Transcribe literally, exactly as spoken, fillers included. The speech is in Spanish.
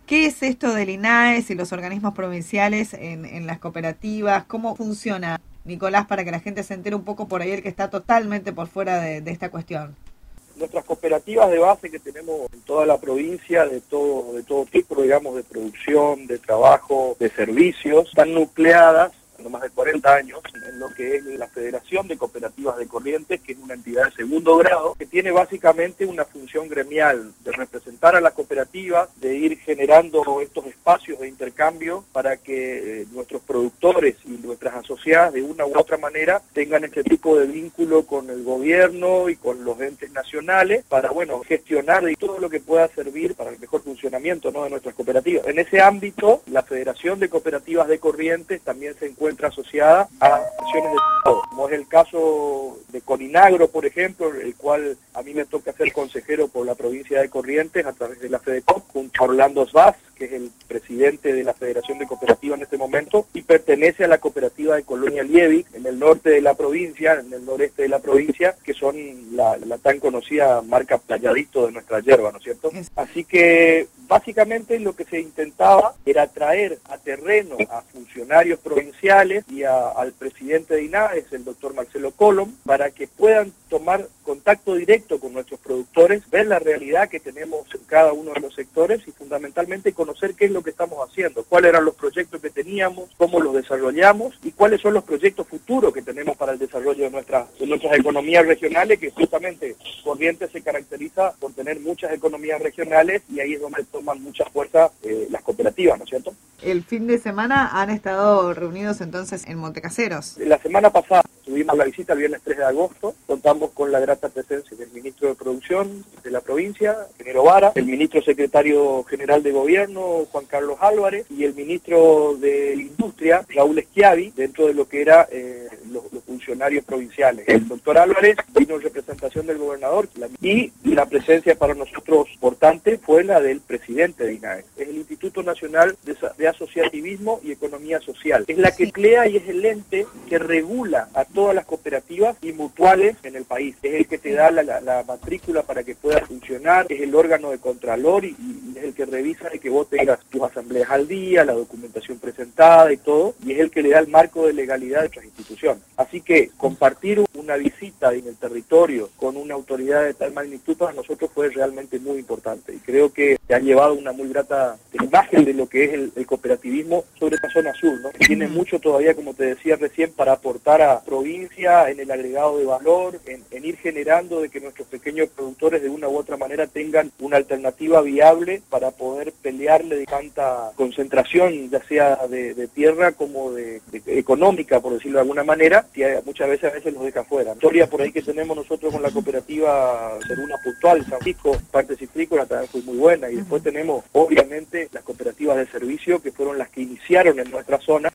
¿Qué es esto del INAES y los organismos provinciales en, en las cooperativas? ¿Cómo funciona, Nicolás, para que la gente se entere un poco por ahí, el que está totalmente por fuera de, de esta cuestión? Nuestras cooperativas de base que tenemos en toda la provincia, de todo, de todo tipo, digamos, de producción, de trabajo, de servicios, están nucleadas no más de cuarenta años, en lo que es la Federación de Cooperativas de Corrientes, que es una entidad de segundo grado, que tiene básicamente una función gremial de representar a las cooperativas, de ir generando estos espacios de intercambio para que eh, nuestros productores y nuestras asociadas de una u otra manera tengan este tipo de vínculo con el gobierno y con los entes nacionales para, bueno, gestionar todo lo que pueda servir para el mejor funcionamiento, ¿no?, de nuestras cooperativas. En ese ámbito, la Federación de Cooperativas de Corrientes también se encuentra asociada a acciones de Estado, como es el caso de Coninagro, por ejemplo, el cual a mí me toca ser consejero por la provincia de Corrientes a través de la FEDECOP, junto a Orlando Svaz, que es el presidente de la Federación de Cooperativas en este momento, y pertenece a la cooperativa de Colonia Liebig, en el norte de la provincia, en el noreste de la provincia, que son la, la tan conocida marca Playadito de nuestra yerba, ¿no es cierto? Así que básicamente lo que se intentaba era traer a terreno a funcionarios provinciales y a, al presidente de INAES, el doctor Marcelo Colom, para que puedan tomar contacto directo con nuestros productores, ver la realidad que tenemos en cada uno de los sectores y fundamentalmente conocer qué es lo que estamos haciendo, cuáles eran los proyectos que teníamos, cómo los desarrollamos y cuáles son los proyectos futuros que tenemos para el desarrollo de, nuestra, de nuestras economías regionales, que justamente Corrientes se caracteriza por tener muchas economías regionales y ahí es donde toman mucha fuerza eh, las cooperativas, ¿no es cierto? El fin de semana han estado reunidos entonces en Montecaseros. La semana pasada tuvimos la visita el viernes tres de agosto, contamos con la grata presencia del ministro de Producción de la provincia, ingeniero Vara, el ministro secretario general de Gobierno, Juan Carlos Álvarez, y el ministro de Industria, Raúl Schiavi, dentro de lo que era eh, los, los funcionarios provinciales. El doctor Álvarez vino en representación del gobernador y la presencia para nosotros importante fue la del presidente de INAES. Es el Instituto Nacional de, de Asociativismo y Economía Social. Es la que crea y es el ente que regula a todas las cooperativas y mutuales en el país. Es el que te da la, la, la matrícula para que pueda funcionar, es el órgano de contralor y, y es el que revisa de que vos tengas tus asambleas al día, la documentación presentada y todo, y es el que le da el marco de legalidad de nuestras instituciones. Así que compartir una visita en el territorio con una autoridad de tal magnitud para nosotros fue realmente muy importante y creo que se ha llevado una muy grata imagen de lo que es el, el cooperativismo sobre esta zona sur, ¿no? Tiene mucho todavía, como te decía recién, para aportar a provincia en el agregado de valor, en, en ir generando de que nuestros pequeños productores de una u otra manera tengan una alternativa viable para poder pelearle de tanta concentración, ya sea de, de tierra como de, de económica, por decirlo de alguna manera, que muchas veces a veces los deja fuera. La historia por ahí que tenemos nosotros con la cooperativa Ceruna Puntual, San Francisco, parte citrícola también fue muy buena, y después tenemos obviamente las cooperativas de servicio que fueron las que iniciaron en nuestra zona